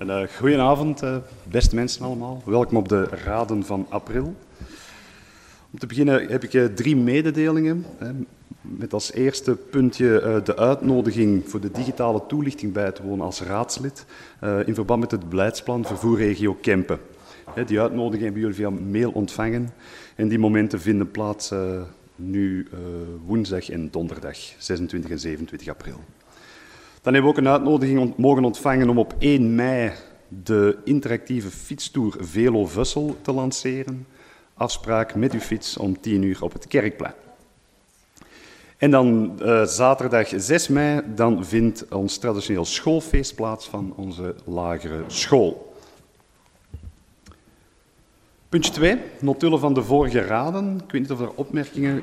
Goedenavond, beste mensen allemaal. Welkom op de Raden van April. Om te beginnen heb ik 3 mededelingen. Met als eerste puntje de uitnodiging voor de digitale toelichting bij te wonen als raadslid in verband met het beleidsplan vervoerregio Kempen. Die uitnodiging hebben jullie via mail ontvangen en die momenten vinden plaats nu woensdag en donderdag, 26 en 27 april. Dan hebben we ook een uitnodiging mogen ontvangen om op 1 mei de interactieve fietstoer Velo Vussel te lanceren. Afspraak met uw fiets om 10 uur op het Kerkplein. En dan zaterdag 6 mei dan vindt ons traditioneel schoolfeest plaats van onze lagere school. Puntje 2, notulen van de vorige raden. Ik weet niet of er opmerkingen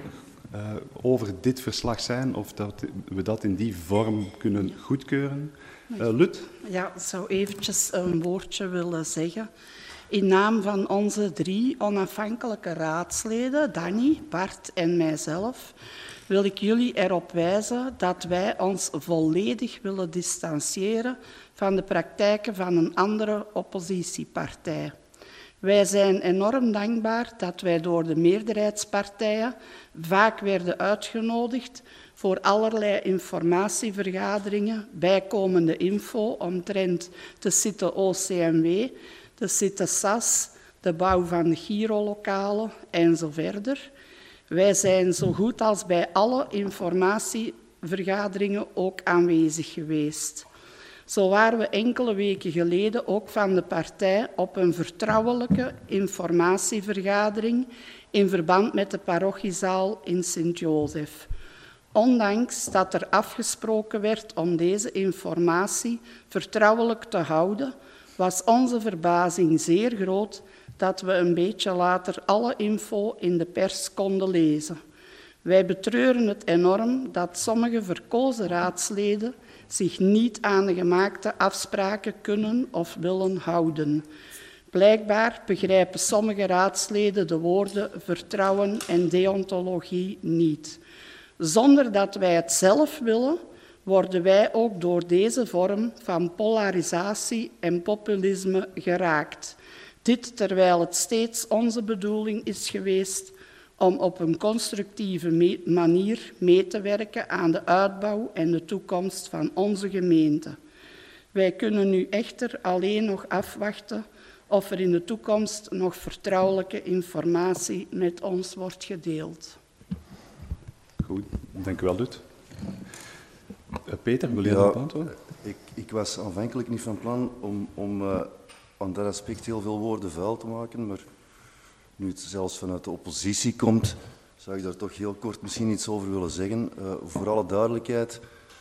over dit verslag zijn of dat we dat in die vorm kunnen goedkeuren. Lut? Ja, ik zou eventjes een woordje willen zeggen. In naam van onze 3 onafhankelijke raadsleden, Danny, Bart en mijzelf, wil ik jullie erop wijzen dat wij ons volledig willen distancieren van de praktijken van een andere oppositiepartij. Wij zijn enorm dankbaar dat wij door de meerderheidspartijen vaak werden uitgenodigd voor allerlei informatievergaderingen, bijkomende info omtrent de site OCMW, de site SAS, de bouw van de Giro-lokalen en zo verder. Wij zijn zo goed als bij alle informatievergaderingen ook aanwezig geweest. Zo waren we enkele weken geleden ook van de partij op een vertrouwelijke informatievergadering in verband met de parochiezaal in Sint-Jozef. Ondanks dat er afgesproken werd om deze informatie vertrouwelijk te houden, was onze verbazing zeer groot dat we een beetje later alle info in de pers konden lezen. Wij betreuren het enorm dat sommige verkozen raadsleden zich niet aan de gemaakte afspraken kunnen of willen houden. Blijkbaar begrijpen sommige raadsleden de woorden vertrouwen en deontologie niet. Zonder dat wij het zelf willen, worden wij ook door deze vorm van polarisatie en populisme geraakt. Dit terwijl het steeds onze bedoeling is geweest om op een constructieve manier mee te werken aan de uitbouw en de toekomst van onze gemeente. Wij kunnen nu echter alleen nog afwachten of er in de toekomst nog vertrouwelijke informatie met ons wordt gedeeld. Goed, dank u wel, Lut. Peter, wil je dat beantwoorden? Ik was aanvankelijk niet van plan om aan dat aspect heel veel woorden vuil te maken, maar nu het zelfs vanuit de oppositie komt, zou ik daar toch heel kort misschien iets over willen zeggen. Voor alle duidelijkheid,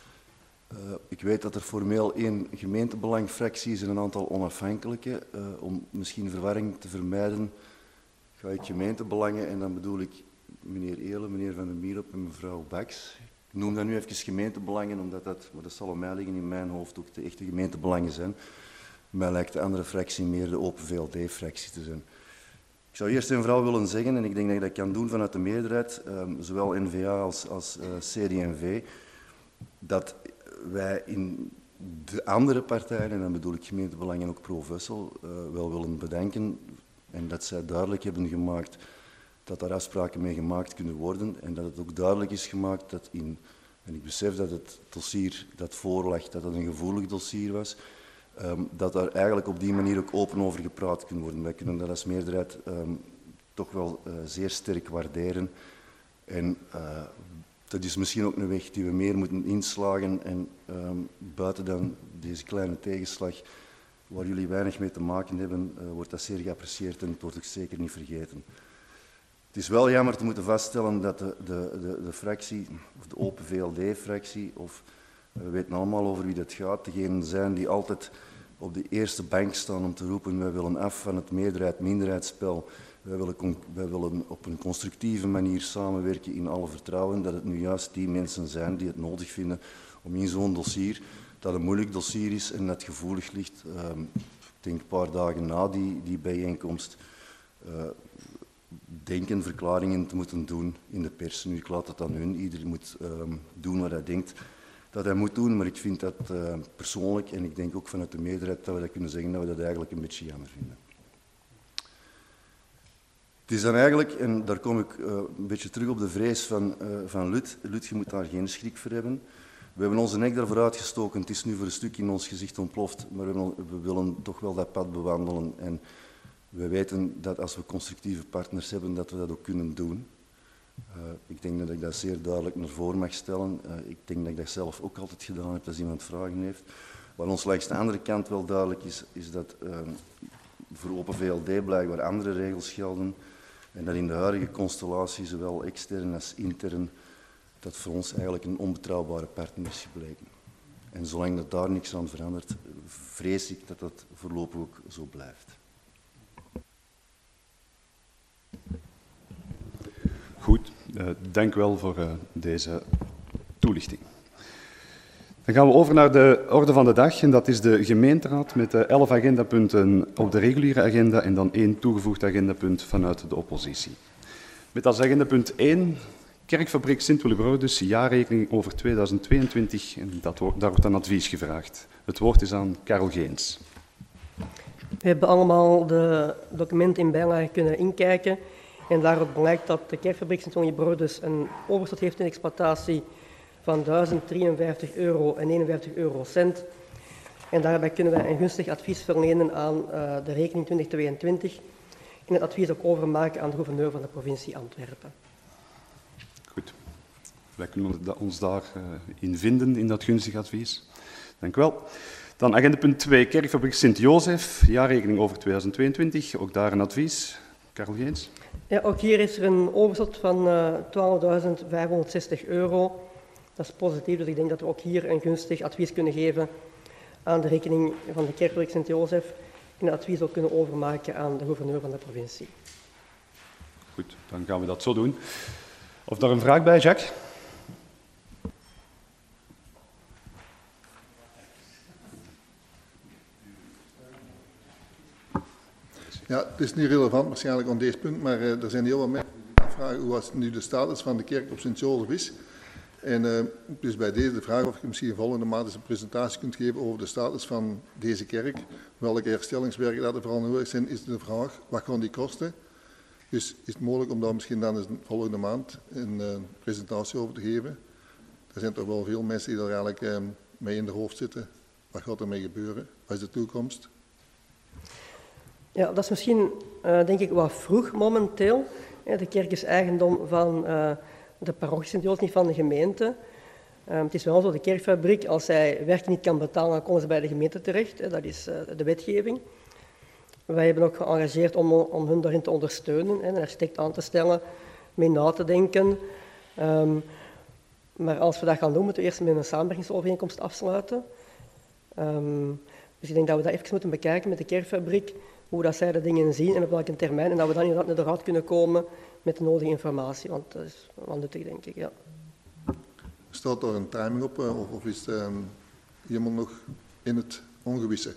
ik weet dat er formeel 1 gemeentebelangfractie is en een aantal onafhankelijke. Om misschien verwarring te vermijden, ga ik gemeentebelangen en dan bedoel ik meneer Eelen, meneer Van der Mierop en mevrouw Baks. Ik noem dat nu even gemeentebelangen, omdat maar dat zal op mij liggen in mijn hoofd ook de echte gemeentebelangen zijn. Mij lijkt de andere fractie meer de Open VLD-fractie te zijn. Ik zou eerst en vooral willen zeggen, en ik denk dat je dat kan doen vanuit de meerderheid, zowel N-VA als CD&V, dat wij in de andere partijen, en dan bedoel ik gemeentebelangen ook pro-Vussel, wel willen bedanken en dat zij duidelijk hebben gemaakt dat daar afspraken mee gemaakt kunnen worden en dat het ook duidelijk is gemaakt dat en ik besef dat het dossier dat voorlag, dat het een gevoelig dossier was, dat daar eigenlijk op die manier ook open over gepraat kan worden. Wij kunnen dat als meerderheid toch wel zeer sterk waarderen. En dat is misschien ook een weg die we meer moeten inslagen. En buiten dan deze kleine tegenslag, waar jullie weinig mee te maken hebben, wordt dat zeer geapprecieerd en het wordt ook zeker niet vergeten. Het is wel jammer te moeten vaststellen dat de fractie, of de Open VLD-fractie, of we weten allemaal over wie dat gaat, degenen zijn die altijd op de eerste bank staan om te roepen wij willen af van het meerderheid-minderheidsspel, wij willen op een constructieve manier samenwerken in alle vertrouwen, dat het nu juist die mensen zijn die het nodig vinden om in zo'n dossier, dat een moeilijk dossier is en dat gevoelig ligt, ik denk een paar dagen na die bijeenkomst, denken verklaringen te moeten doen in de pers. Nu, ik laat het aan hun, iedereen moet doen wat hij denkt dat hij moet doen, maar ik vind dat persoonlijk, en ik denk ook vanuit de meerderheid, dat we dat kunnen zeggen, dat we dat eigenlijk een beetje jammer vinden. Het is dan eigenlijk, en daar kom ik een beetje terug op de vrees van Lut. Lut, je moet daar geen schrik voor hebben. We hebben onze nek daarvoor uitgestoken. Het is nu voor een stuk in ons gezicht ontploft, maar we willen toch wel dat pad bewandelen. En we weten dat als we constructieve partners hebben, dat we dat ook kunnen doen. Ik denk dat ik dat zeer duidelijk naar voren mag stellen. Ik denk dat ik dat zelf ook altijd gedaan heb als iemand vragen heeft. Wat ons langs de andere kant wel duidelijk is dat voor Open VLD blijkbaar andere regels gelden. En dat in de huidige constellatie, zowel extern als intern, dat voor ons eigenlijk een onbetrouwbare partner is gebleken. En zolang dat daar niks aan verandert, vrees ik dat dat voorlopig ook zo blijft. Goed, dank wel voor deze toelichting. Dan gaan we over naar de orde van de dag en dat is de gemeenteraad met 11 agendapunten op de reguliere agenda en dan 1 toegevoegd agendapunt vanuit de oppositie. Met als agendapunt 1 Kerkfabriek Sint-Willibrordus, jaarrekening over 2022 en daar wordt een advies gevraagd. Het woord is aan Karel Geens. We hebben allemaal de documenten in bijlage kunnen inkijken en daaruit blijkt dat de Kerkfabriek Sint-Willibrordus een overschot heeft in exploitatie van €1.053,51. En daarbij kunnen wij een gunstig advies verlenen aan de rekening 2022 en het advies ook overmaken aan de gouverneur van de provincie Antwerpen. Goed. Wij kunnen ons daarin vinden, in dat gunstig advies. Dank u wel. Dan agendapunt 2, Kerkfabriek Sint-Jozef, jaarrekening over 2022. Ook daar een advies. Karel Geens. Ja, ook hier is er een overschot van €12.560. Dat is positief, dus ik denk dat we ook hier een gunstig advies kunnen geven aan de rekening van de Kerkfabriek Sint-Jozef en het advies ook kunnen overmaken aan de gouverneur van de provincie. Goed, dan gaan we dat zo doen. Of daar een vraag bij, Jacques? Ja, het is niet relevant waarschijnlijk aan deze punt, maar er zijn heel wat mensen die vragen hoe nu de status van de kerk op Sint-Jozef is. En dus bij deze de vraag of je misschien volgende maand eens een presentatie kunt geven over de status van deze kerk. Welke herstellingswerken dat er vooral nodig zijn, is de vraag, wat gaan die kosten? Dus is het mogelijk om daar misschien dan eens volgende maand een presentatie over te geven? Er zijn toch wel veel mensen die daar eigenlijk mee in de hoofd zitten. Wat gaat ermee gebeuren? Wat is de toekomst? Ja, dat is misschien, denk ik, wat vroeg momenteel. De kerk is eigendom van de parochie Sint-Jozef, niet van de gemeente. Het is wel zo, de kerkfabriek, als zij werk niet kan betalen, dan komen ze bij de gemeente terecht. Dat is de wetgeving. Wij hebben ook geëngageerd om hun daarin te ondersteunen, een architect aan te stellen, mee na te denken. Maar als we dat gaan doen, moeten we eerst met een samenwerkingsovereenkomst afsluiten. Dus ik denk dat we dat even moeten bekijken met de kerkfabriek, hoe dat zij de dingen zien en op welke termijn, en dat we dan inderdaad naar de raad kunnen komen met de nodige informatie, want dat is wel nuttig, denk ik, ja. Staat daar een timing op, of is het helemaal nog in het ongewisse?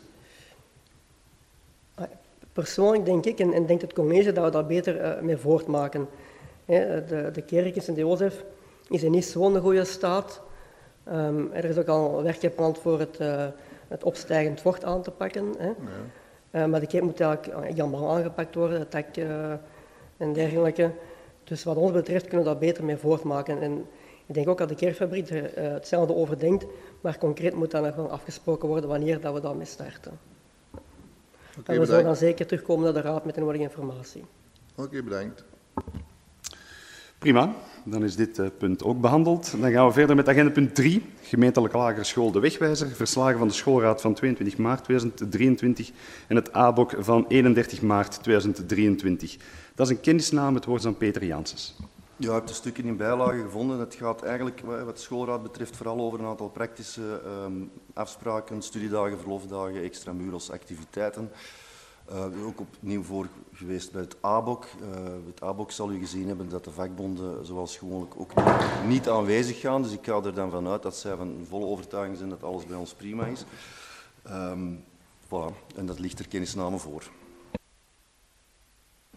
Persoonlijk denk ik, en denkt het college, dat we daar beter mee voortmaken. De kerk in Sint-Jozef is in niet zo'n goede staat. Er is ook al werk gepland voor het opstijgend vocht aan te pakken. Ja. Maar de kerk moet eigenlijk helemaal aangepakt worden, het dak en dergelijke. Dus wat ons betreft kunnen we daar beter mee voortmaken. En ik denk ook dat de kerkfabriek er hetzelfde over denkt, maar concreet moet dan nog wel afgesproken worden wanneer dat we daarmee starten. En we zullen dan zeker terugkomen naar de raad met de nodige informatie. Oké, bedankt. Prima, dan is dit punt ook behandeld. Dan gaan we verder met agendapunt 3, gemeentelijke lagere school De Wegwijzer, verslagen van de schoolraad van 22 maart 2023 en het ABOK van 31 maart 2023. Dat is een kennisname, het woord is aan Peter Janssens. Ja, ik heb de stukken in bijlage gevonden. Het gaat eigenlijk, wat de schoolraad betreft, vooral over een aantal praktische afspraken, studiedagen, verlofdagen, extramuros, activiteiten. Ook opnieuw voor geweest bij het ABOK. Het ABOK zal u gezien hebben dat de vakbonden zoals gewoonlijk ook niet aanwezig gaan. Dus ik ga er dan vanuit dat zij van volle overtuiging zijn dat alles bij ons prima is. Voilà. En dat ligt er kennisname voor.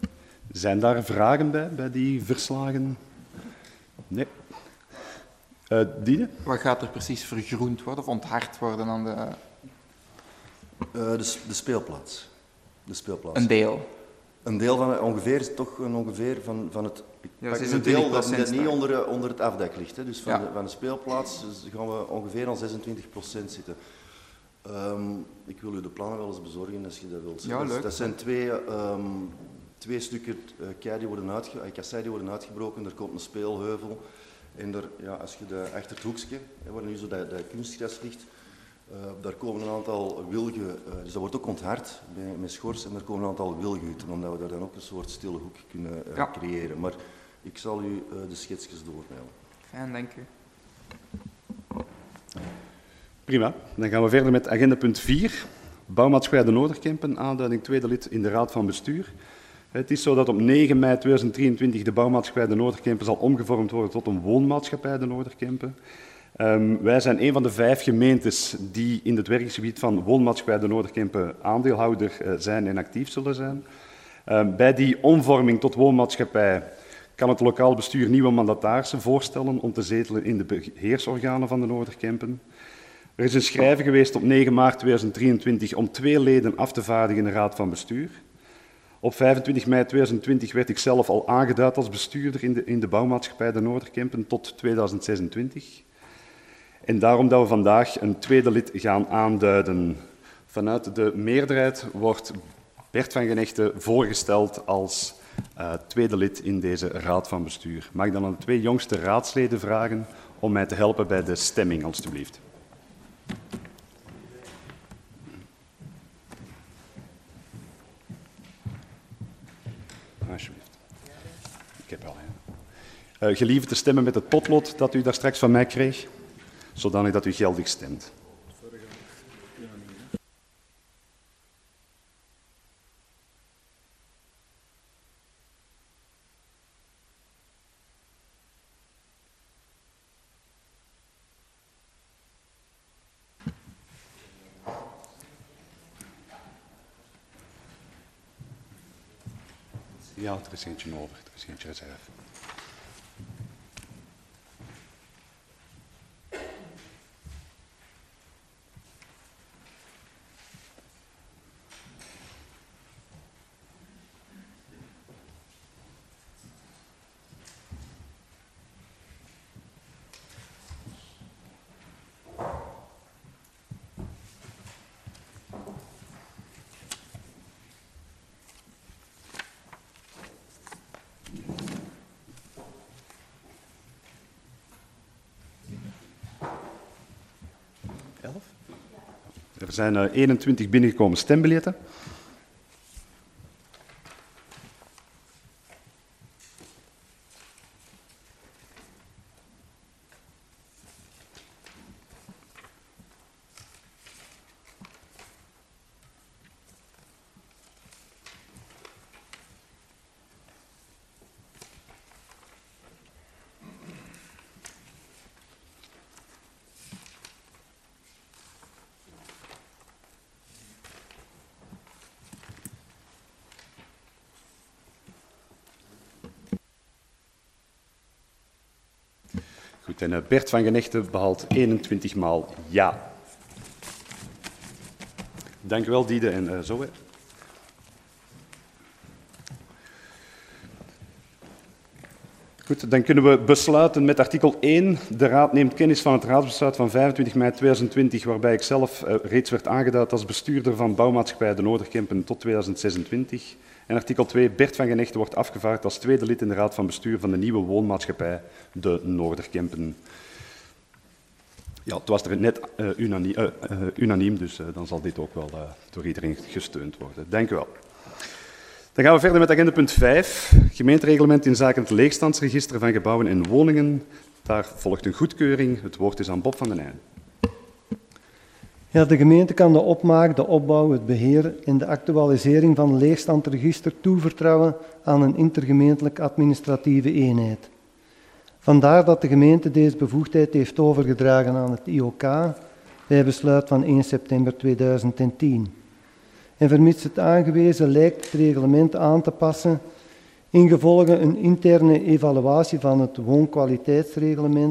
Zijn daar vragen bij die verslagen? Nee. Diede? Wat gaat er precies vergroend worden of onthard worden aan de... De speelplaats. De speelplaats. Een deel? Een deel van ongeveer, toch ongeveer van het... Ja, een deel dat 26% niet onder het afdek ligt. Hè. Dus van, Ja. van de speelplaats gaan we ongeveer aan 26% zitten. Ik wil u de plannen wel eens bezorgen als je dat wilt. Ja, leuk. Dat zijn twee stukken kassei die worden uitgebroken. Er komt een speelheuvel. En als je achter het hoekje, waar nu zo dat kunstgras ligt, daar komen een aantal wilgen, dus dat wordt ook onthard met schors, en er komen een aantal wilgenhutten, omdat we daar dan ook een soort stille hoek kunnen creëren. Maar ik zal u de schetsjes doormailen. Fijn, dank u. Prima. Dan gaan we verder met agenda punt 4. Bouwmaatschappij de Noorderkempen, aanduiding tweede lid in de Raad van Bestuur. Het is zo dat op 9 mei 2023 de Bouwmaatschappij de Noorderkempen zal omgevormd worden tot een woonmaatschappij de Noorderkempen. Wij zijn een van de 5 gemeentes die in het werkingsgebied van woonmaatschappij de Noorderkempen aandeelhouder zijn en actief zullen zijn. Bij die omvorming tot woonmaatschappij kan het lokaal bestuur nieuwe mandatarissen voorstellen om te zetelen in de beheersorganen van de Noorderkempen. Er is een schrijven geweest op 9 maart 2023 om 2 leden af te vaardigen in de Raad van Bestuur. Op 25 mei 2020 werd ik zelf al aangeduid als bestuurder in de bouwmaatschappij de Noorderkempen tot 2026. En daarom dat we vandaag een tweede lid gaan aanduiden. Vanuit de meerderheid wordt Bert van Genechte voorgesteld als tweede lid in deze Raad van Bestuur. Mag ik dan aan de 2 jongste raadsleden vragen om mij te helpen bij de stemming, alstublieft. Alsjeblieft. Ik heb al. Gelieve te stemmen met het potlood dat u daar straks van mij kreeg, zodanig dat u geldig stemt. Ja, er is eentje over, er is eentje reserve. Er zijn 21 binnengekomen stembiljetten. Goed, en Bert van Genechte behaalt 21 maal ja. Dank u wel, Diede en Zoe. Goed, dan kunnen we besluiten met artikel 1. De Raad neemt kennis van het raadsbesluit van 25 mei 2020, waarbij ik zelf reeds werd aangeduid als bestuurder van Bouwmaatschappij de Noorderkempen tot 2026. En artikel 2. Bert van Genechte wordt afgevaardigd als tweede lid in de Raad van Bestuur van de nieuwe woonmaatschappij de Noorderkempen. Ja, het was er net unaniem, dus dan zal dit ook wel door iedereen gesteund worden. Dank u wel. Dan gaan we verder met agenda punt 5. Gemeentereglement in zaken het leegstandsregister van gebouwen en woningen. Daar volgt een goedkeuring. Het woord is aan Bob van den Eijden. Ja, de gemeente kan de opmaak, de opbouw, het beheer en de actualisering van het leegstandregister toevertrouwen aan een intergemeentelijk administratieve eenheid. Vandaar dat de gemeente deze bevoegdheid heeft overgedragen aan het IOK bij besluit van 1 september 2010. En vermits het aangewezen lijkt het reglement aan te passen, ingevolge een interne evaluatie van het woonkwaliteitsreglementen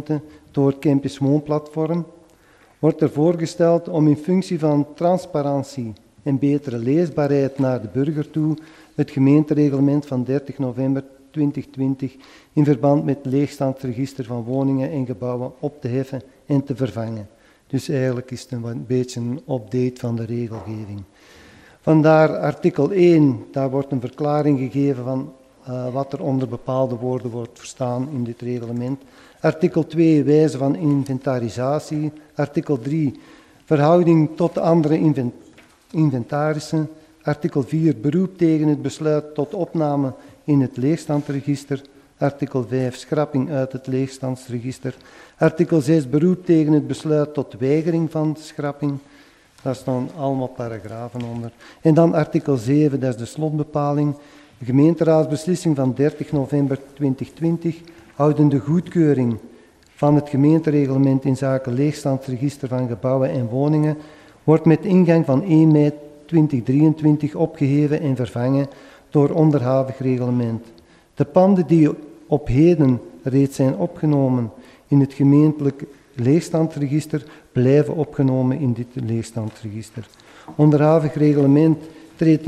door Campus Woonplatform, wordt er voorgesteld om in functie van transparantie en betere leesbaarheid naar de burger toe het gemeentereglement van 30 november 2020 in verband met het leegstandsregister van woningen en gebouwen op te heffen en te vervangen. Dus eigenlijk is het een beetje een update van de regelgeving. Vandaar artikel 1, daar wordt een verklaring gegeven van wat er onder bepaalde woorden wordt verstaan in dit reglement. Artikel 2, wijze van inventarisatie. Artikel 3, verhouding tot andere inventarissen. Artikel 4, beroep tegen het besluit tot opname in het leegstandsregister. Artikel 5, schrapping uit het leegstandsregister. Artikel 6, beroep tegen het besluit tot weigering van schrapping. Daar staan allemaal paragrafen onder. En dan artikel 7, dat is de slotbepaling. De gemeenteraadsbeslissing van 30 november 2020, houdende goedkeuring van het gemeentereglement in zaken leegstandsregister van gebouwen en woningen, wordt met ingang van 1 mei 2023 opgeheven en vervangen door onderhavig reglement. De panden die op heden reeds zijn opgenomen in het gemeentelijk leegstandsregister blijven opgenomen in dit leegstandsregister. Onderhavig reglement treedt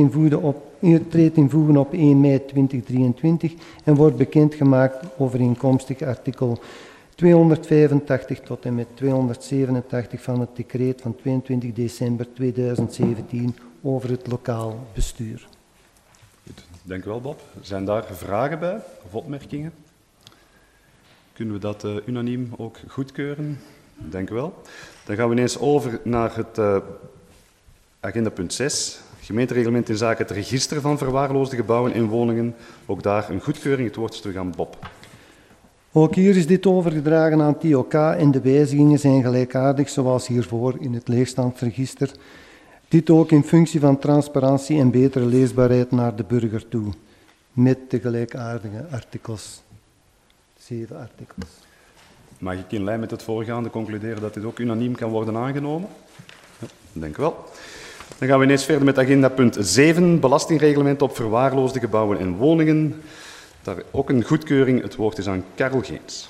in voegen op 1 mei 2023 en wordt bekendgemaakt overeenkomstig artikel 285 tot en met 287 van het decreet van 22 december 2017 over het lokaal bestuur. Goed, dank u wel, Bob. Zijn daar vragen bij of opmerkingen? Kunnen we dat unaniem ook goedkeuren? Dank u wel. Dan gaan we ineens over naar het agendapunt 6. Gemeentereglement in zaken het register van verwaarloosde gebouwen en woningen. Ook daar een goedkeuring. Het woord is terug aan Bob. Ook hier is dit overgedragen aan TOK en de wijzigingen zijn gelijkaardig zoals hiervoor in het leegstandsregister. Dit ook in functie van transparantie en betere leesbaarheid naar de burger toe. Met de gelijkaardige artikels. 7 artikels. Mag ik in lijn met het voorgaande concluderen dat dit ook unaniem kan worden aangenomen? Ja, denk wel. Dan gaan we ineens verder met agenda punt 7, belastingreglement op verwaarloosde gebouwen en woningen. Daar ook een goedkeuring. Het woord is aan Karel Geens.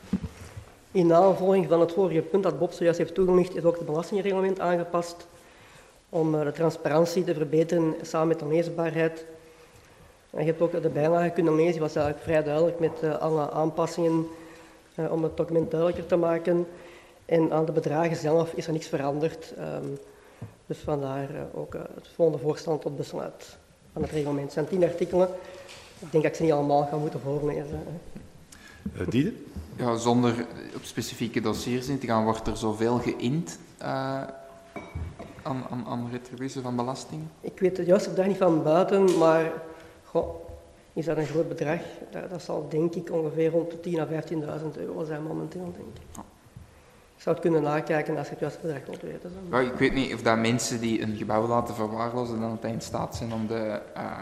In navolging van het vorige punt dat Bob zojuist heeft toegelicht, is ook het belastingreglement aangepast om de transparantie te verbeteren samen met de leesbaarheid. En je hebt ook de bijlage kunnen lezen, die was eigenlijk vrij duidelijk met alle aanpassingen om het document duidelijker te maken. En aan de bedragen zelf is er niks veranderd. Dus vandaar ook het volgende voorstel tot besluit van het reglement. Het zijn 10 artikelen. Ik denk dat ik ze niet allemaal ga moeten voorlezen. Diede? Ja, zonder op specifieke dossiers in te gaan, wordt er zoveel geïnd aan retributie van belasting? Ik weet het juiste bedrag niet van buiten, maar is dat een groot bedrag? Dat zal denk ik ongeveer rond de 10.000 à 15.000 euro zijn momenteel, denk ik. Ik zou het kunnen nakijken als je het juiste bedrag wilt weten. Ja, ik weet niet of dat mensen die een gebouw laten verwaarlozen dan uiteindelijk in staat zijn om de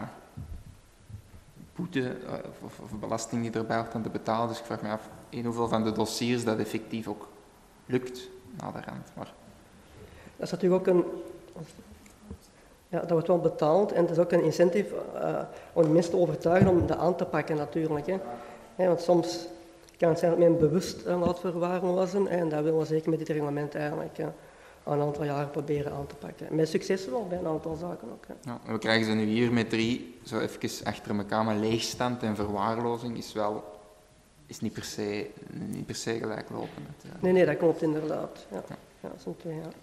boete of belasting die erbij hoort aan te betalen. Dus ik vraag me af in hoeveel van de dossiers dat effectief ook lukt naderhand. Maar dat is natuurlijk ook dat wordt wel betaald en het is ook een incentive om mensen te overtuigen om dat aan te pakken natuurlijk. Hè. Want soms kan het zijn dat men bewust laat verwaarlozen en dat willen we zeker met dit reglement eigenlijk een aantal jaren proberen aan te pakken. Met succes wel bij een aantal zaken ook. Hè. Ja, we krijgen ze nu hier met 3 zo even achter elkaar, maar leegstand en verwaarlozing is niet per se gelijklopend. Nee, dat klopt inderdaad. Ja, dat zijn 2 jaar.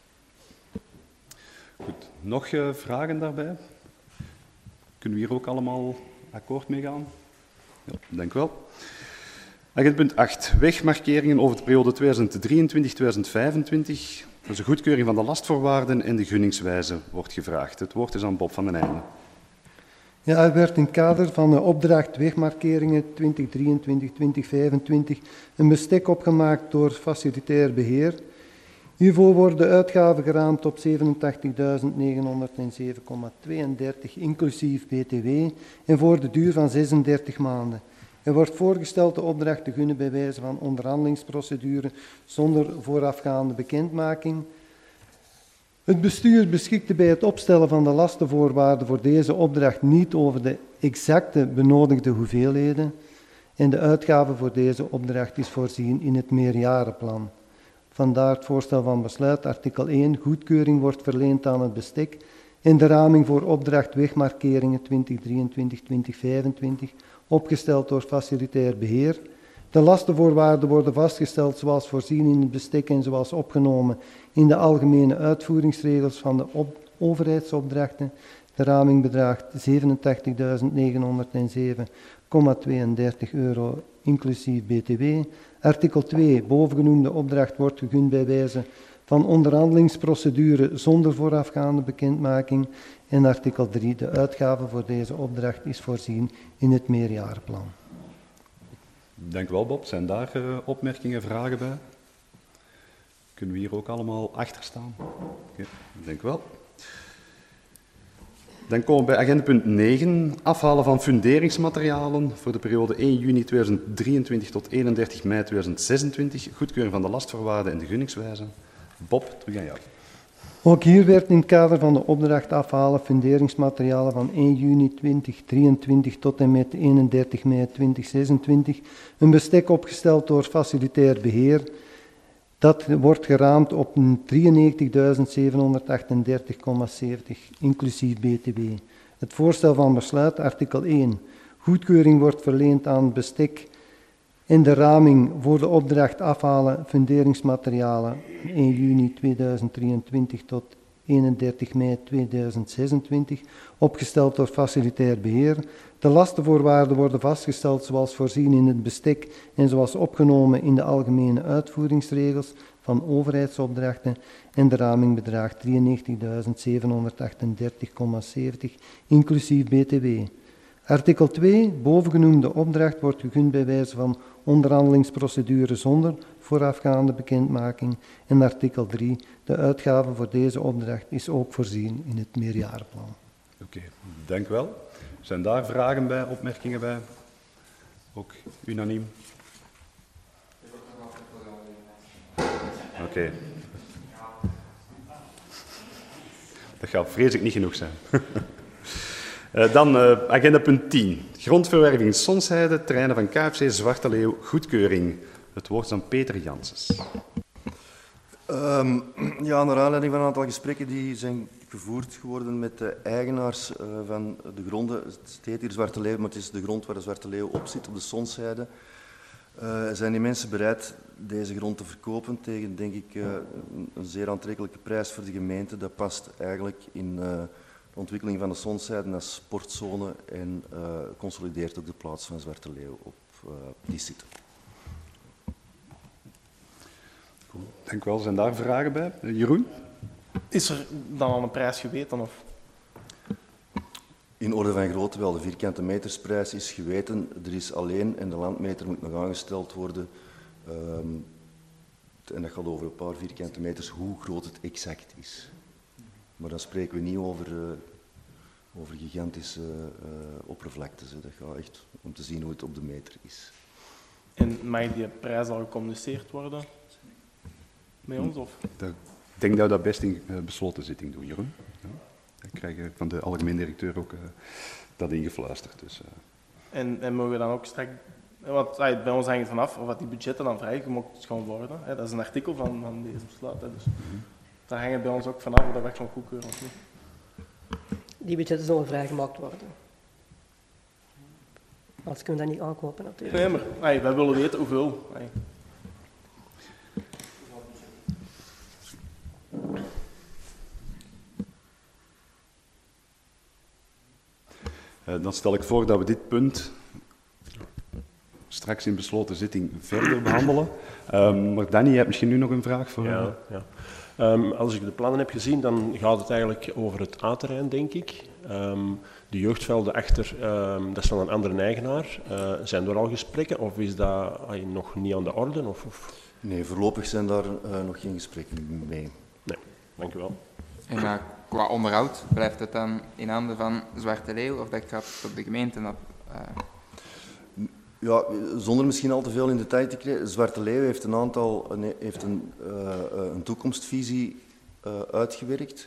Goed, nog vragen daarbij? Kunnen we hier ook allemaal akkoord mee gaan? Ja, dank u wel. Agenda punt 8. Wegmarkeringen over de periode 2023-2025. Dus de goedkeuring van de lastvoorwaarden en de gunningswijze wordt gevraagd. Het woord is aan Bob van den Einde. Ja, er werd in het kader van de opdracht wegmarkeringen 2023-2025 een bestek opgemaakt door facilitair beheer. Hiervoor worden de uitgaven geraamd op 87.907,32 inclusief BTW en voor de duur van 36 maanden. Er wordt voorgesteld de opdracht te gunnen bij wijze van onderhandelingsprocedure zonder voorafgaande bekendmaking. Het bestuur beschikte bij het opstellen van de lastenvoorwaarden voor deze opdracht niet over de exacte benodigde hoeveelheden. en de uitgave voor deze opdracht is voorzien in het meerjarenplan. Vandaar het voorstel van besluit, artikel 1, goedkeuring wordt verleend aan het bestek en de raming voor opdracht wegmarkeringen 2023-2025, opgesteld door facilitair beheer. De lastenvoorwaarden worden vastgesteld zoals voorzien in het bestek en zoals opgenomen in de algemene uitvoeringsregels van de overheidsopdrachten. De raming bedraagt €87.907,32 inclusief BTW. Artikel 2. Bovengenoemde opdracht wordt gegund bij wijze van onderhandelingsprocedure zonder voorafgaande bekendmaking. En artikel 3. De uitgave voor deze opdracht is voorzien in het meerjarenplan. Dank u wel, Bob. Zijn daar opmerkingen, vragen bij? Kunnen we hier ook allemaal achter staan? Okay, dank u wel. Dan komen we bij agendapunt 9, afhalen van funderingsmaterialen voor de periode 1 juni 2023 tot 31 mei 2026, goedkeuring van de lastvoorwaarden en de gunningswijze. Bob, terug aan jou. Ook hier werd in het kader van de opdracht afhalen funderingsmaterialen van 1 juni 2023 tot en met 31 mei 2026 een bestek opgesteld door facilitair beheer. Dat wordt geraamd op 93.738,70 inclusief BTW. Het voorstel van besluit, artikel 1. Goedkeuring wordt verleend aan bestek en de raming voor de opdracht afhalen funderingsmaterialen 1 juni 2023 tot 31 mei 2026, opgesteld door facilitair beheer. De lastenvoorwaarden worden vastgesteld zoals voorzien in het bestek en zoals opgenomen in de algemene uitvoeringsregels van overheidsopdrachten en de raming bedraagt 93.738,70 inclusief BTW. Artikel 2. Bovengenoemde opdracht wordt gegund bij wijze van onderhandelingsprocedure zonder voorafgaande bekendmaking. En artikel 3. De uitgave voor deze opdracht is ook voorzien in het meerjarenplan. Oké, dank u wel. Zijn daar vragen bij, opmerkingen bij? Ook unaniem? Oké. Dat gaat vreeselijk niet genoeg zijn. Dan agenda punt 10. Grondverwerving Sonsheide, terreinen van KFC Zwarte Leeuw, goedkeuring. Het woord is aan Peter Janssens. Ja, naar aanleiding van een aantal gesprekken die zijn gevoerd geworden met de eigenaars van de gronden. Het heet hier Zwarte Leeuw, maar het is de grond waar de Zwarte Leeuw op zit, op de Sonsheide. Zijn die mensen bereid deze grond te verkopen tegen, denk ik, een zeer aantrekkelijke prijs voor de gemeente. Dat past eigenlijk in de ontwikkeling van de Sonsheide als sportzone en consolideert ook de plaats van Zwarte Leeuw op die site. Dank u wel. Zijn daar vragen bij? Jeroen? Is er dan al een prijs geweten? Of? In orde van grootte wel. De vierkante metersprijs is geweten. Er is alleen, en de landmeter moet nog aangesteld worden, en dat gaat over een paar vierkante meters, hoe groot het exact is. Maar dan spreken we niet over gigantische oppervlaktes. Dat gaat echt om te zien hoe het op de meter is. En mag die prijs al gecommuniceerd worden met ons? Of? Ik denk dat we dat best in besloten zitting doen, Jeroen. Ja. Dan krijg je van de algemeen directeur ook dat ingefluisterd. Dus, En mogen we dan ook straks... Want bij ons hangt het vanaf of die budgetten dan vrijgemokt gaan worden. Hè. Dat is een artikel van deze besluit. Hè. Dus daar hangt het bij ons ook vanaf of dat we echt gaan goedkeuren of niet. Die budgetten zullen vrijgemaakt worden. Anders kunnen we dat niet aankopen natuurlijk. Nee, maar wij willen weten hoeveel. Dan stel ik voor dat we dit punt straks in besloten zitting verder behandelen. Maar Danny, je hebt misschien nu nog een vraag voor... Ja. Als ik de plannen heb gezien, dan gaat het eigenlijk over het A-terrein, denk ik. De jeugdvelden achter, dat is van een andere eigenaar. Zijn er al gesprekken of is dat nog niet aan de orde? Of? Nee, voorlopig zijn daar nog geen gesprekken mee. Nee, dank u wel. En qua onderhoud, blijft het dan in handen van Zwarte Leeuw of dat gaat op de gemeente? Ja, zonder misschien al te veel in detail te krijgen. Zwarte Leeuw heeft een toekomstvisie uitgewerkt.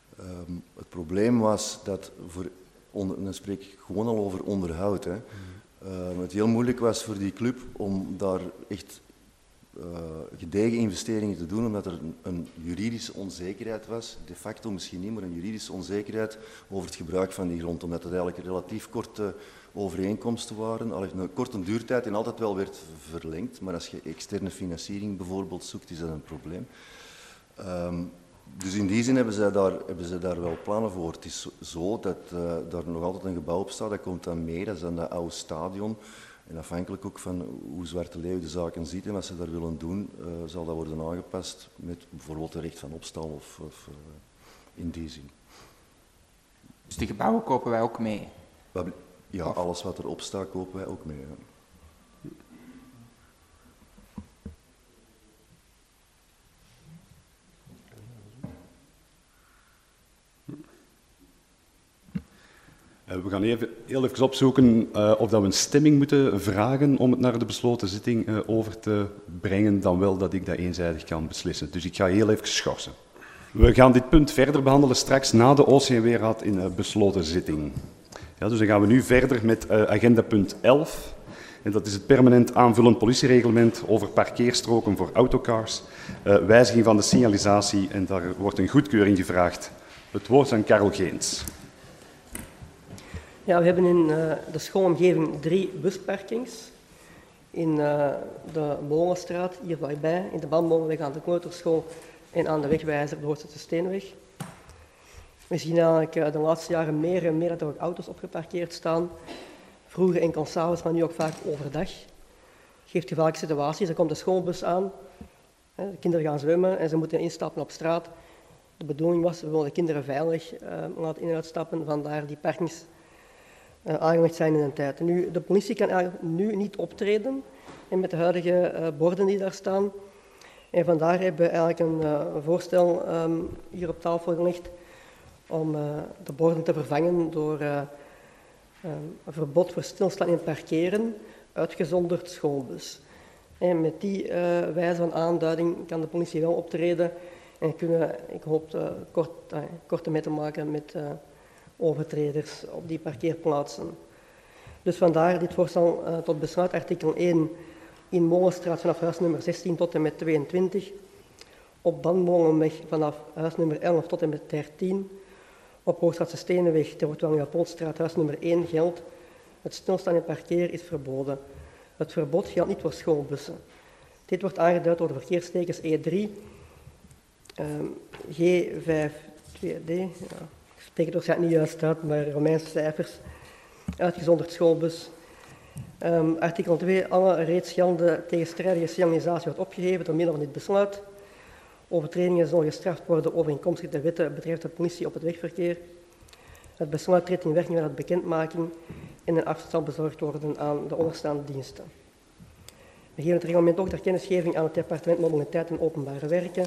Het probleem was dat, dan spreek ik gewoon al over onderhoud, hè. Het heel moeilijk was voor die club om daar echt gedegen investeringen te doen, omdat er een juridische onzekerheid was, de facto misschien niet, maar een juridische onzekerheid over het gebruik van die grond, omdat het eigenlijk relatief korte overeenkomsten waren, een korte duurtijd en altijd wel werd verlengd, maar als je externe financiering bijvoorbeeld zoekt, is dat een probleem. Dus in die zin hebben ze daar wel plannen voor. Het is zo dat daar nog altijd een gebouw op staat, dat komt dan mee, dat is dan dat oude stadion. En afhankelijk ook van hoe Zwarte Leeuw de zaken ziet en wat ze daar willen doen, zal dat worden aangepast met bijvoorbeeld een recht van opstal of in die zin. Dus die gebouwen kopen wij ook mee? Ja, alles wat erop staat kopen wij ook mee. Ja. We gaan heel even opzoeken of dat we een stemming moeten vragen om het naar de besloten zitting over te brengen, dan wel dat ik dat eenzijdig kan beslissen. Dus ik ga heel even schorsen. We gaan dit punt verder behandelen straks na de OCMW-raad in besloten zitting. Ja, dus dan gaan we nu verder met agenda punt 11. En dat is het permanent aanvullend politiereglement over parkeerstroken voor autocars, wijziging van de signalisatie en daar wordt een goedkeuring gevraagd. Het woord aan Karel Geens. Ja, we hebben in de schoolomgeving 3 busparkings. In de Molenstraat, hier vlakbij, in de Bandmolenweg aan de Kleuterschool en aan de wegwijzer de Hoortse Steenweg. We zien eigenlijk de laatste jaren meer en meer dat er ook auto's opgeparkeerd staan. Vroeger enkel 's avonds, maar nu ook vaak overdag. Geeft gevaarlijke situaties. Er komt de schoolbus aan, de kinderen gaan zwemmen en ze moeten instappen op straat. De bedoeling was, we willen de kinderen veilig laten in- en uitstappen, vandaar die parkings aangelegd zijn in een tijd. Nu, de politie kan eigenlijk nu niet optreden en met de huidige borden die daar staan. En vandaar hebben we eigenlijk een voorstel hier op tafel gelegd om de borden te vervangen door een verbod voor stilstaan en parkeren, uitgezonderd schoolbus. En met die wijze van aanduiding kan de politie wel optreden en kunnen, ik hoop, korte metten maken met overtreders op die parkeerplaatsen. Dus vandaar dit voorstel tot besluit, artikel 1 in Molenstraat vanaf huisnummer 16 tot en met 22, op Bandmolenweg vanaf huisnummer 11 tot en met 13, op Hoogstraatse Steenweg, ter Leopoldstraat, huisnummer 1 geldt, het stilstaan en parkeren is verboden. Het verbod geldt niet voor schoolbussen. Dit wordt aangeduid door de verkeerstekens E3, G52D, ja. Ik spreek het waarschijnlijk niet juist uit, maar Romeinse cijfers, uitgezonderd schoolbus. Artikel 2, alle reeds geldende tegenstrijdige signalisatie wordt opgeheven door middel van dit besluit. Overtredingen zullen gestraft worden overeenkomstig de wetten betreft de politie op het wegverkeer. Het besluit treedt in werking met het bekendmaking en een afstand zal bezorgd worden aan de onderstaande diensten. We geven het reglement ook ter kennisgeving aan het departement Mobiliteit en Openbare Werken.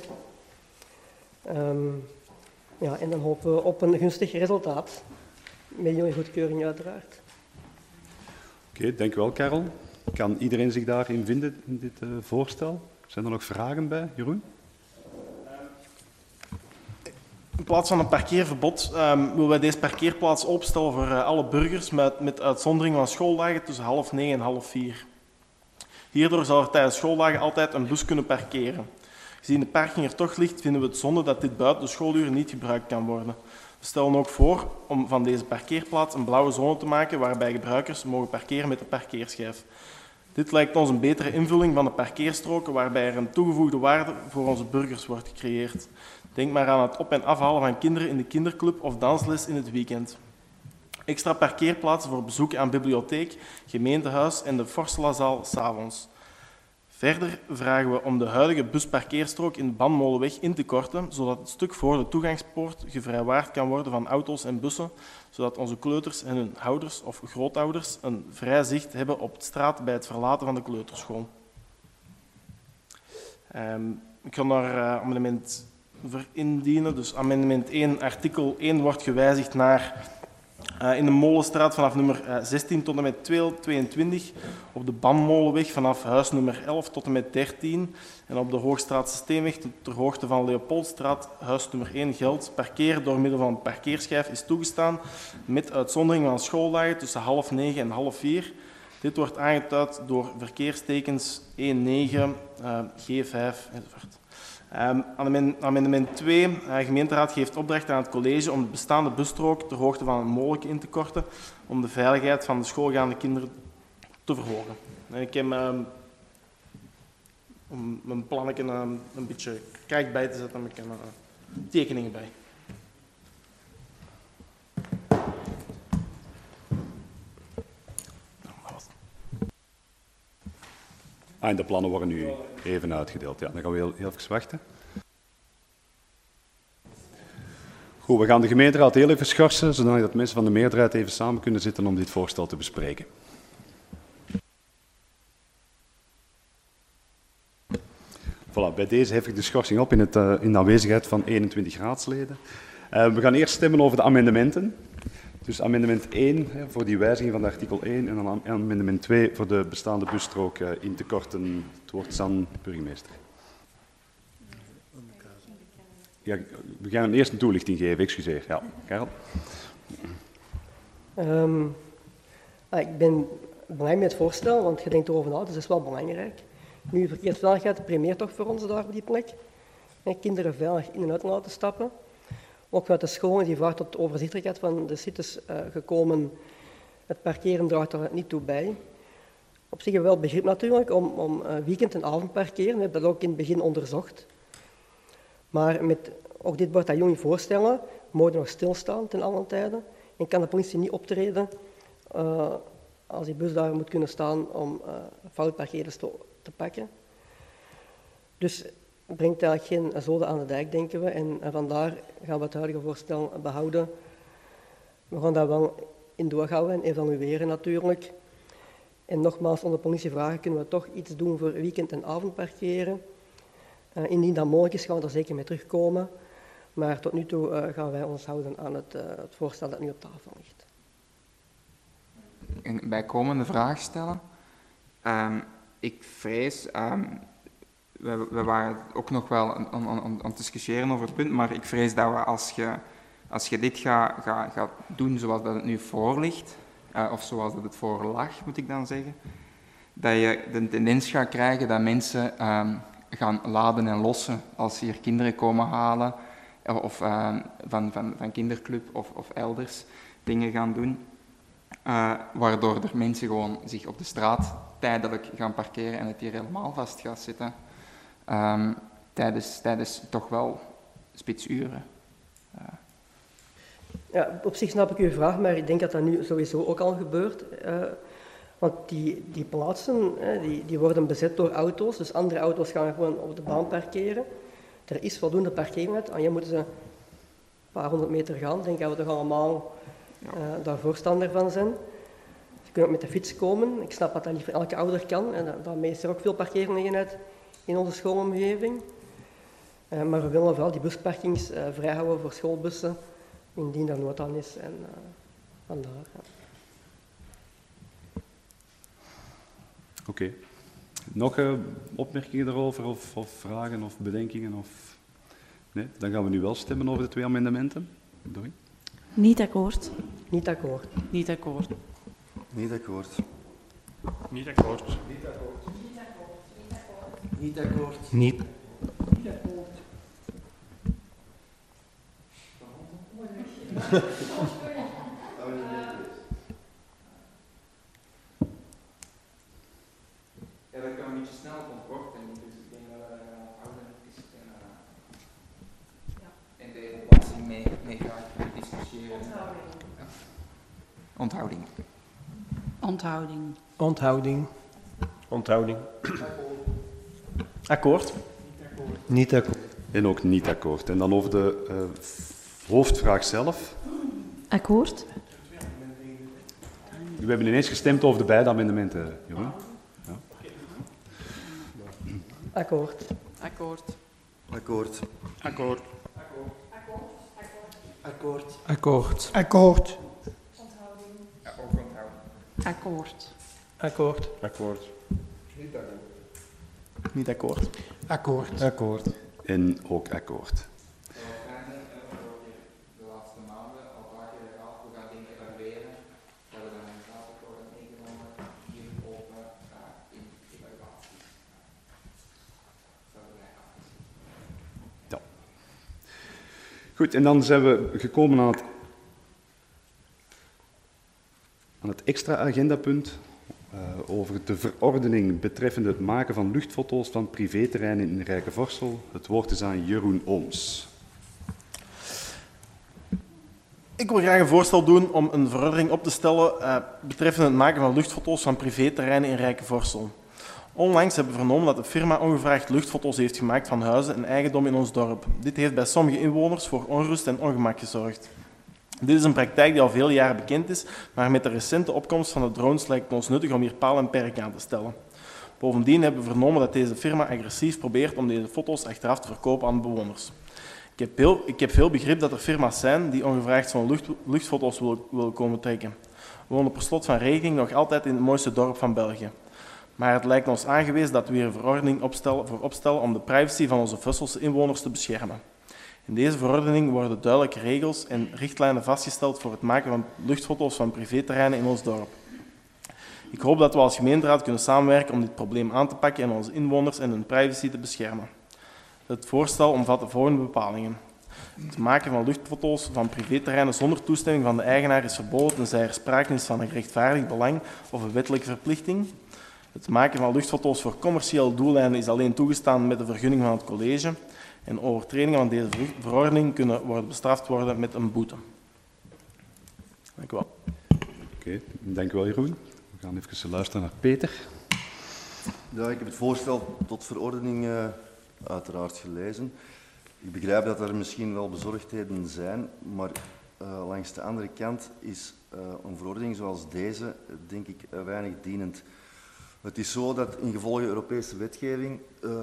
Ja, en dan hopen we op een gunstig resultaat. Met jullie goedkeuring uiteraard. Oké, dank u wel, Karel. Kan iedereen zich daarin vinden, in dit voorstel? Zijn er nog vragen bij, Jeroen? In plaats van een parkeerverbod willen wij deze parkeerplaats opstellen voor alle burgers met uitzondering van schooldagen tussen 3:30 en 3:30. Hierdoor zal er tijdens schooldagen altijd een bus kunnen parkeren. Gezien de parking er toch ligt, vinden we het zonde dat dit buiten de schooluren niet gebruikt kan worden. We stellen ook voor om van deze parkeerplaats een blauwe zone te maken waarbij gebruikers mogen parkeren met de parkeerschijf. Dit lijkt ons een betere invulling van de parkeerstroken waarbij er een toegevoegde waarde voor onze burgers wordt gecreëerd. Denk maar aan het op- en afhalen van kinderen in de kinderclub of dansles in het weekend. Extra parkeerplaatsen voor bezoek aan bibliotheek, gemeentehuis en de Forselazaal 's avonds. Verder vragen we om de huidige busparkeerstrook in de Bandmolenweg in te korten, zodat het stuk voor de toegangspoort gevrijwaard kan worden van auto's en bussen, zodat onze kleuters en hun ouders of grootouders een vrij zicht hebben op de straat bij het verlaten van de kleuterschool. Ik ga naar amendement indienen. Dus amendement 1, artikel 1 wordt gewijzigd naar in de Molenstraat vanaf nummer 16 tot en met 22, op de Bandmolenweg vanaf huisnummer 11 tot en met 13 en op de Hoogstraatse Steenweg ter hoogte van Leopoldstraat, huisnummer 1 geldt. Parkeren door middel van een parkeerschijf is toegestaan met uitzondering van schooldagen tussen 3:30 en 3:30. Dit wordt aangeduid door verkeerstekens 1.9, G5 enzovoort. Amendement 2. De gemeenteraad geeft opdracht aan het college om de bestaande busstrook ter hoogte van een molen in te korten om de veiligheid van de schoolgaande kinderen te verhogen. En ik heb om mijn plannetje een beetje kijk bij te zetten, heb ik tekeningen bij. En de plannen worden nu even uitgedeeld. Ja, dan gaan we heel even wachten. Goed, we gaan de gemeenteraad heel even schorsen, zodat mensen van de meerderheid even samen kunnen zitten om dit voorstel te bespreken. Voilà, bij deze hef ik de schorsing op in de aanwezigheid van 21 raadsleden. We gaan eerst stemmen over de amendementen. Dus amendement 1 voor die wijziging van de artikel 1 en dan amendement 2 voor de bestaande busstrook in te korten. Het woord is aan burgemeester. Ja, we gaan eerst een toelichting geven, excuseer. Ja, Karel. Ik ben blij met het voorstel, want je denkt erover na, dus dat is wel belangrijk. Nu, verkeersveiligheid primeert toch voor ons daar op die plek. Kinderen veilig in en uit laten stappen. Ook vanuit de school is die vraag tot overzichtelijkheid van de sites gekomen. Het parkeren draagt daar niet toe bij. Op zich wel begrip natuurlijk om weekend- en avondparkeren. We hebben dat ook in het begin onderzocht. Maar met ook dit bataillon voorstellen, mogen nog stilstaan ten allen tijde. En kan de politie niet optreden als die bus daar moet kunnen staan om foutparkeerders te pakken. Dus het brengt eigenlijk geen zoden aan de dijk, denken we. En vandaar gaan we het huidige voorstel behouden. We gaan daar wel in doorhouden en evalueren natuurlijk. En nogmaals, onder politie vragen, kunnen we toch iets doen voor weekend- en avondparkeren. Indien dat mogelijk is, gaan we er zeker mee terugkomen. Maar tot nu toe gaan wij ons houden aan het voorstel dat nu op tafel ligt. Een bijkomende vraag stellen. Ik vrees, we waren ook nog wel aan het discussiëren over het punt, maar ik vrees dat we als je dit gaat doen zoals dat het nu voor ligt, of zoals dat het voor lag, moet ik dan zeggen, dat je de tendens gaat krijgen dat mensen gaan laden en lossen als ze hier kinderen komen halen, of van kinderclub of elders dingen gaan doen. Waardoor er mensen gewoon zich op de straat tijdelijk gaan parkeren en het hier helemaal vast gaat zitten. Tijdens toch wel spitsuren. Ja, op zich snap ik uw vraag, maar ik denk dat dat nu sowieso ook al gebeurt. Want die plaatsen die worden bezet door auto's, dus andere auto's gaan gewoon op de baan parkeren. Er is voldoende parkeernet, en je moet ze een paar honderd meter gaan. Ik denk dat we toch allemaal daar voorstander van zijn. Ze kunnen ook met de fiets komen. Ik snap dat dat niet voor elke ouder kan. En daarmee is er ook veel parkeergelegenheid in onze schoolomgeving. Maar we willen vooral die busparkings vrijhouden voor schoolbussen, indien er nood aan is. En vandaar. Ja. Oké. Nog opmerkingen daarover, of vragen of bedenkingen? Of... Nee? Dan gaan we nu wel stemmen over de twee amendementen. Doei. Niet akkoord. Niet akkoord. Niet akkoord. Niet akkoord. Niet akkoord. Niet akkoord. Niet akkoord. Niet. Niet akkoord. Ja, dat kan een beetje snel op ons bord, dus ik denk dat we houden en de relatie mee gaan discussiëren. Onthouding. Onthouding. Onthouding. Onthouding. Akkoord. Niet akkoord. En ook niet akkoord. En dan over de hoofdvraag zelf. Akkoord. We hebben ineens gestemd over de beide amendementen, Jeroen. Ja. Akkoord. Akkoord. Akkoord. Akkoord. Akkoord. Akkoord. Akkoord. Ja, ook onthouden. Akkoord. Akkoord. Akkoord. Niet akkoord. Akkoord. Akkoord. En ook akkoord. De laatste maanden al vaker herhaald, we gaan dingen evalueren, dat we dan inderdaad ook worden meegenomen hier Goed, en dan zijn we gekomen aan het extra agendapunt over de verordening betreffende het maken van luchtfoto's van privéterreinen in Rijkenvorsel. Het woord is aan Jeroen Ooms. Ik wil graag een voorstel doen om een verordening op te stellen betreffende het maken van luchtfoto's van privéterreinen in Rijkenvorsel. Onlangs hebben we vernomen dat de firma ongevraagd luchtfoto's heeft gemaakt van huizen en eigendom in ons dorp. Dit heeft bij sommige inwoners voor onrust en ongemak gezorgd. Dit is een praktijk die al vele jaren bekend is, maar met de recente opkomst van de drones lijkt het ons nuttig om hier paal en perk aan te stellen. Bovendien hebben we vernomen dat deze firma agressief probeert om deze foto's achteraf te verkopen aan de bewoners. Ik heb veel begrip dat er firma's zijn die ongevraagd zo'n luchtfoto's willen komen trekken. We wonen per slot van rekening nog altijd in het mooiste dorp van België. Maar het lijkt ons aangewezen dat we hier een verordening opstellen om de privacy van onze Vusselse inwoners te beschermen. In deze verordening worden duidelijke regels en richtlijnen vastgesteld voor het maken van luchtfoto's van privéterreinen in ons dorp. Ik hoop dat we als gemeenteraad kunnen samenwerken om dit probleem aan te pakken en onze inwoners en hun privacy te beschermen. Het voorstel omvat de volgende bepalingen. Het maken van luchtfoto's van privéterreinen zonder toestemming van de eigenaar is verboden tenzij er sprake is van een gerechtvaardigd belang of een wettelijke verplichting. Het maken van luchtfoto's voor commerciële doeleinden is alleen toegestaan met de vergunning van het college. En overtredingen van deze verordening kunnen worden bestraft worden met een boete. Dank u wel. Oké, dank u wel Jeroen. We gaan even luisteren naar Peter. Ja, ik heb het voorstel tot verordening uiteraard gelezen. Ik begrijp dat er misschien wel bezorgdheden zijn, maar langs de andere kant is een verordening zoals deze, denk ik, weinig dienend. Het is zo dat in gevolge Europese wetgeving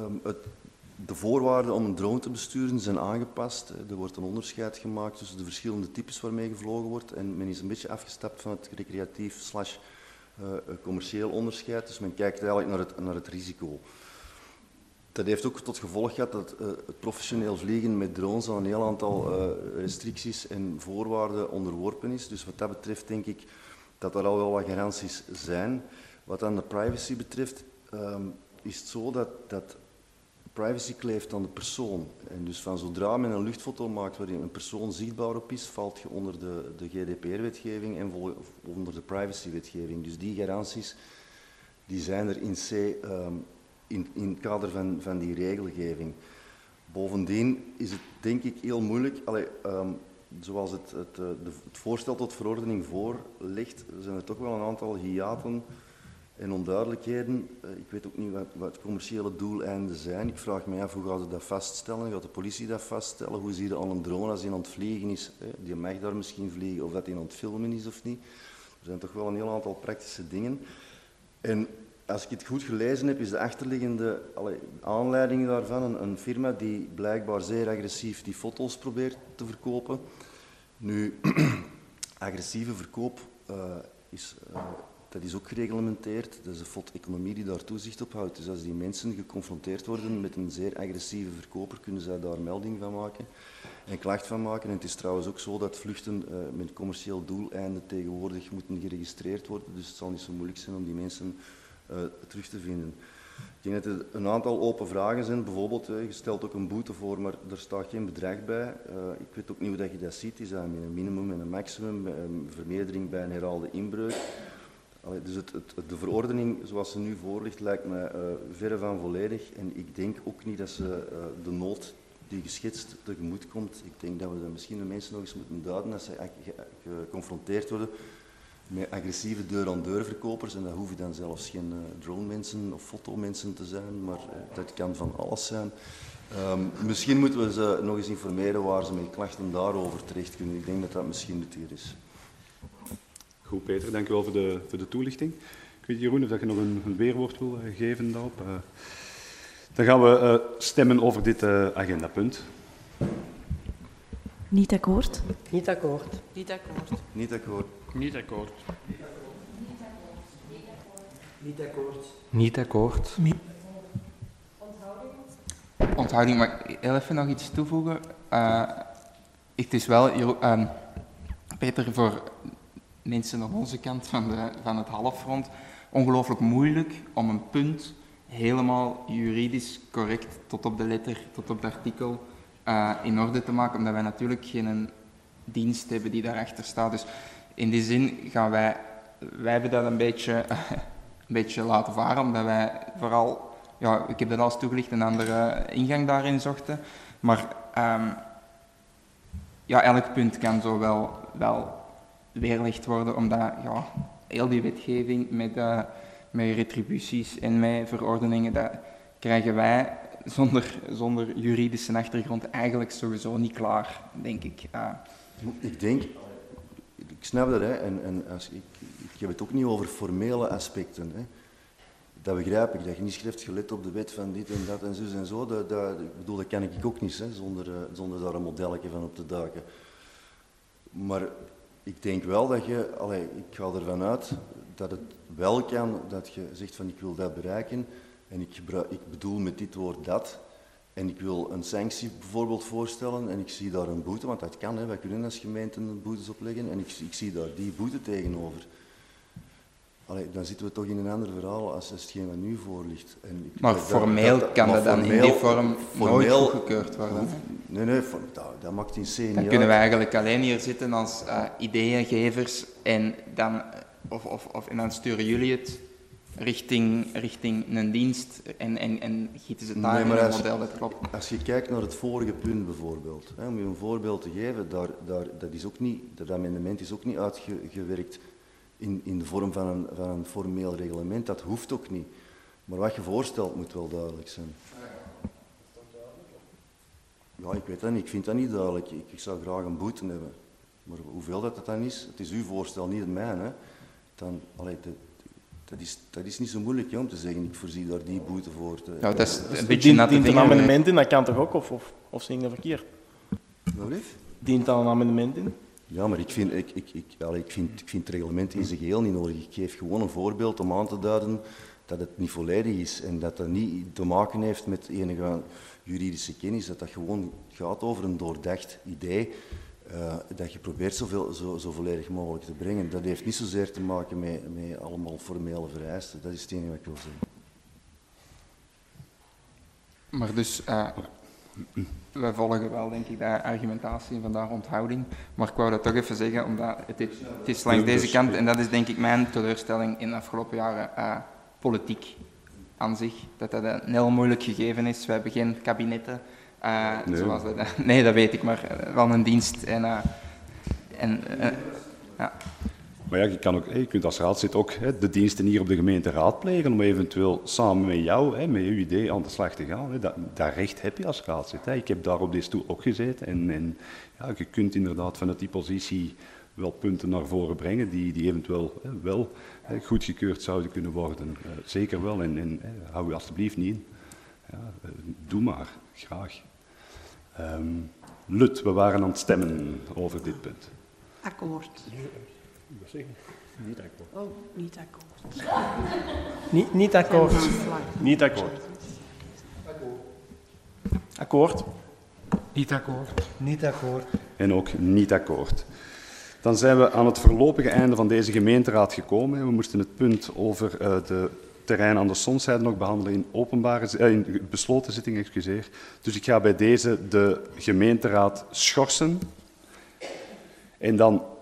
de voorwaarden om een drone te besturen zijn aangepast. Er wordt een onderscheid gemaakt tussen de verschillende types waarmee gevlogen wordt en men is een beetje afgestapt van het recreatief / commercieel onderscheid. Dus men kijkt eigenlijk naar het risico. Dat heeft ook tot gevolg gehad dat het professioneel vliegen met drones aan een heel aantal restricties en voorwaarden onderworpen is. Dus wat dat betreft denk ik dat er al wel wat garanties zijn. Wat aan de privacy betreft is het zo dat privacy kleeft aan de persoon. En dus van zodra men een luchtfoto maakt waarin een persoon zichtbaar op is, valt je onder de GDPR-wetgeving en onder de privacy-wetgeving. Dus die garanties die zijn er in C in het kader van die regelgeving. Bovendien is het denk ik heel moeilijk, zoals het voorstel tot verordening voorlegt, zijn er toch wel een aantal hiaten en onduidelijkheden. Ik weet ook niet wat commerciële doeleinden zijn. Ik vraag me af hoe gaat ze dat vaststellen? Gaat de politie dat vaststellen? Hoe zie je aan een drone als die aan het vliegen is? Die mag daar misschien vliegen of dat die aan het filmen is of niet. Er zijn toch wel een heel aantal praktische dingen. En als ik het goed gelezen heb, is de achterliggende aanleiding daarvan een firma die blijkbaar zeer agressief die foto's probeert te verkopen. Nu, agressieve verkoop dat is ook gereglementeerd. Dat is de FOD-economie die daar toezicht op houdt. Dus als die mensen geconfronteerd worden met een zeer agressieve verkoper, kunnen zij daar melding van maken en klacht van maken. En het is trouwens ook zo dat vluchten met commercieel doeleinden tegenwoordig moeten geregistreerd worden. Dus het zal niet zo moeilijk zijn om die mensen terug te vinden. Ik denk dat er een aantal open vragen zijn. Bijvoorbeeld, je stelt ook een boete voor, maar er staat geen bedrag bij. Ik weet ook niet hoe dat je dat ziet. Is dat met een minimum en een maximum, een vermeerdering bij een herhaalde inbreuk? Dus de verordening zoals ze nu voor ligt lijkt mij verre van volledig. En ik denk ook niet dat ze de nood die geschetst tegemoet komt. Ik denk dat we dat misschien de mensen nog eens moeten duiden als ze geconfronteerd worden met agressieve deur-aan-deur verkopers. En dat hoeven dan zelfs geen drone-mensen of fotomensen te zijn, maar dat kan van alles zijn. Misschien moeten we ze nog eens informeren waar ze met klachten daarover terecht kunnen. Ik denk dat dat misschien nuttiger is. Goed, Peter, dank u wel voor de toelichting. Ik weet, Jeroen, of je nog een weerwoord wil geven daarop. Dan gaan we stemmen over dit agendapunt. Niet akkoord. Niet akkoord. Niet akkoord. Niet akkoord. Niet akkoord. Niet akkoord. Niet akkoord. Onthouding, maar heel even nog iets toevoegen. Het is wel, Peter, voor mensen aan onze kant van het halfrond, ongelooflijk moeilijk om een punt helemaal juridisch correct tot op de letter, tot op het artikel in orde te maken, omdat wij natuurlijk geen dienst hebben die daarachter staat. Dus in die zin gaan wij hebben dat een beetje laten varen, omdat wij vooral, ja, ik heb dat al eens toegelicht, een andere ingang daarin zochten. Maar ja, elk punt kan zo wel weerlegd worden, omdat ja, heel die wetgeving met retributies en met verordeningen, dat krijgen wij zonder juridische achtergrond eigenlijk sowieso niet klaar, denk ik. Ik denk, ik snap dat, hè, en ik heb het ook niet over formele aspecten. Hè. Dat begrijp ik, dat je niet schrijft, gelet op de wet van dit en dat en zus en zo. Ik bedoel, dat kan ik ook niet, hè, zonder daar een modelletje van op te duiken. Maar ik denk wel dat je, ik ga ervan uit dat het wel kan dat je zegt van ik wil dat bereiken en ik bedoel met dit woord dat. En ik wil een sanctie bijvoorbeeld voorstellen en ik zie daar een boete, want dat kan, hè, wij kunnen als gemeente boetes opleggen en ik zie daar die boete tegenover. Dan zitten we toch in een ander verhaal als hetgeen wat nu voor ligt. Maar formeel kan dat dan in die vorm nooit goedgekeurd worden? Nee, dat maakt in C niet uit. Dan kunnen we eigenlijk alleen hier zitten als ideeëngevers en dan, en dan sturen jullie het richting een dienst en gieten ze het daar in een model dat klopt. Als je kijkt naar het vorige punt bijvoorbeeld, hè, om je een voorbeeld te geven, dat amendement is ook niet uitgewerkt in de vorm van een formeel reglement, dat hoeft ook niet. Maar wat je voorstelt moet wel duidelijk zijn. Ja, ik weet dat niet, ik vind dat niet duidelijk. Ik zou graag een boete hebben. Maar hoeveel dat dan is, het is uw voorstel, niet het mijne. Hè. Dan, dat is niet zo moeilijk, hè, om te zeggen, ik voorzie daar die boete voor. Ja, dat is een beetje natte dient vinger. een amendement in, dat kan toch ook, of zie ik dat verkeerd? Wat lief? Dient dan een amendement in? Ja, maar ik vind het reglement in zijn geheel niet nodig. Ik geef gewoon een voorbeeld om aan te duiden dat het niet volledig is en dat dat niet te maken heeft met enige juridische kennis, dat dat gewoon gaat over een doordacht idee dat je probeert zo volledig mogelijk te brengen. Dat heeft niet zozeer te maken met allemaal formele vereisten. Dat is het enige wat ik wil zeggen. Maar dus, wij volgen wel, denk ik, de argumentatie, vandaar onthouding. Maar ik wou dat toch even zeggen, omdat het is langs deze kant, en dat is denk ik mijn teleurstelling in de afgelopen jaren, politiek aan zich, dat een heel moeilijk gegeven is. We hebben geen kabinetten, Nee. zoals dat... Nee, dat weet ik, maar wel een dienst. Ja. Maar ja, je kunt als raadslid ook de diensten hier op de gemeente raadplegen om eventueel samen met jou, met je idee aan de slag te gaan. Hè. Dat recht heb je als raadslid. Hè. Ik heb daar op deze stoel ook gezeten en ja, je kunt inderdaad vanuit die positie wel punten naar voren brengen die eventueel wel goedgekeurd zouden kunnen worden. Zeker wel en hou je alstublieft niet in. Ja, doe maar, graag. Lut, we waren aan het stemmen over dit punt. Akkoord. Wat zeg je? Niet akkoord. Oh, niet akkoord. Niet akkoord. En dan vlag. Niet akkoord. Akkoord. Niet akkoord. Niet akkoord. En ook niet akkoord. Dan zijn we aan het voorlopige einde van deze gemeenteraad gekomen. We moesten het punt over de terrein aan de Sonszijde nog behandelen in besloten zitting, excuseer. Dus ik ga bij deze de gemeenteraad schorsen. En dan